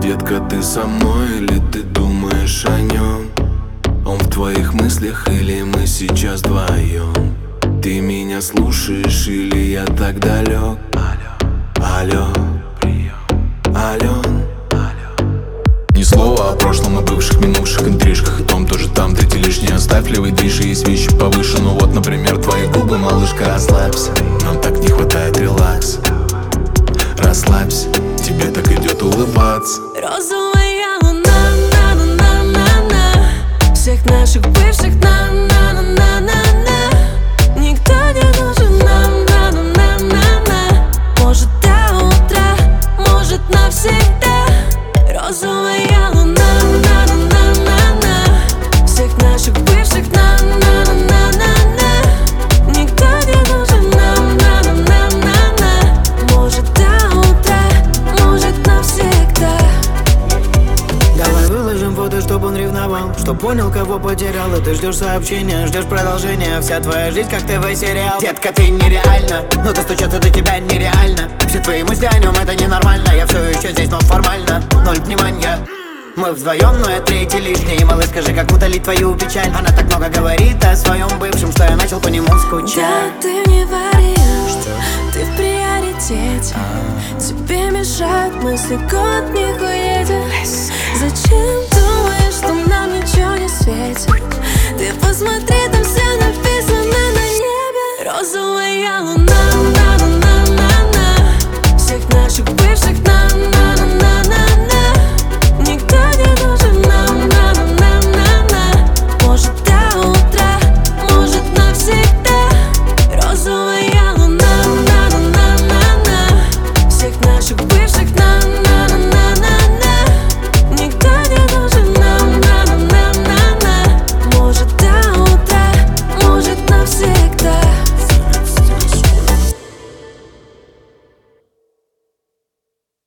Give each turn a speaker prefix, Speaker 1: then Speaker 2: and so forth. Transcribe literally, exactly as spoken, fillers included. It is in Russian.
Speaker 1: Детка, ты со мной или ты думаешь о нем? Он в твоих мыслях или мы сейчас вдвоем? Ты меня слушаешь или я так далек? Алло, алло, ни слова о прошлом, о бывших, минувших интрижках. И том тоже там, третий лишний оставь, левый движ, и есть вещи повыше. Ну вот, например, твои губы, малышка, расслабься. Нам так не хватает релакса. Расслабься, тебе так идет улыбаться.
Speaker 2: Розовая луна, на-на-на-на-на, всех наших бывших, на-на-на-на-на-на. Никто не нужен нам, на-на-на-на-на. Может до утра, может навсегда. Розовая луна, на-на-на-на-на, всех наших бывших, на-на-на-на-на-на. Никто не нужен нам, на-на-на-на-на. Может до утра, может навсегда.
Speaker 3: Давай выложим фото, чтоб он ревновал, чтоб понял, кого потерял. И ты ждешь сообщения, ждешь продолжения. Вся твоя жизнь как ТВ-сериал. Детка, ты нереальна, но достучаться до тебя нереально. Все твои мысли о нем, это ненормально. Я все еще здесь, но формально ноль внимания. Мы вдвоем, но я третий лишний. Малыш, скажи, как утолить твою печаль. Она так много говорит о своем бывшем, что я начал по нему скучать.
Speaker 2: Да, ты не вариант, ты в приоритете. Тебе мешают мысли, год не уедет. Зачем думаешь, что нам ничего не светит? Ты посмотри, там все написано на небе. Розовая луна, на-на-на-на-на, всех наших бывших, на-на-на-на-на-на. Никто не нужен нам, на-на-на-на-на. Может до утра, может навсегда. Розовая луна, на-на-на-на-на, всех наших бывших, на-на.